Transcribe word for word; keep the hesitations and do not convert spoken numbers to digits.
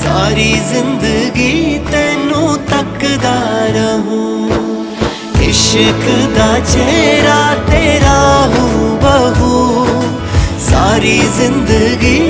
सारी जिंदगी तेनू तकदा रहूं। इश्क दा चेहरा तेरा हूं बहू, सारी जिंदगी